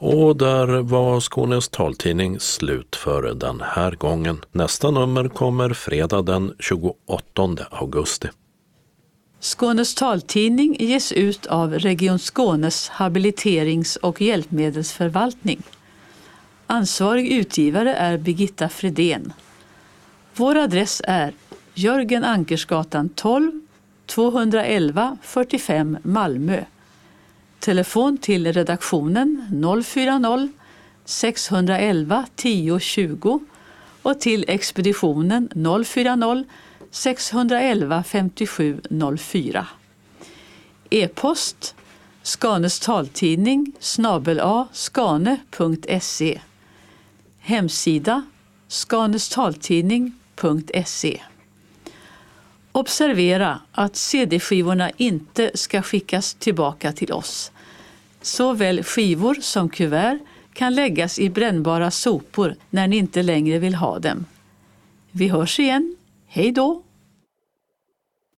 Och där var Skånes taltidning slut för den här gången. Nästa nummer kommer fredag den 28 augusti. Skånes taltidning ges ut av Region Skånes habiliterings- och hjälpmedelsförvaltning. Ansvarig utgivare är Birgitta Fredén. Vår adress är Jörgen Ankersgatan 12, 211 45 Malmö. Telefon till redaktionen 040 611 10 20 och till expeditionen 040 611 57 04. E-post Skanes taltidning @skane.se. Hemsida skanestaltidning.se. Observera att CD-skivorna inte ska skickas tillbaka till oss. Såväl skivor som kuvert kan läggas i brännbara sopor när ni inte längre vill ha dem. Vi hörs igen. Hej då!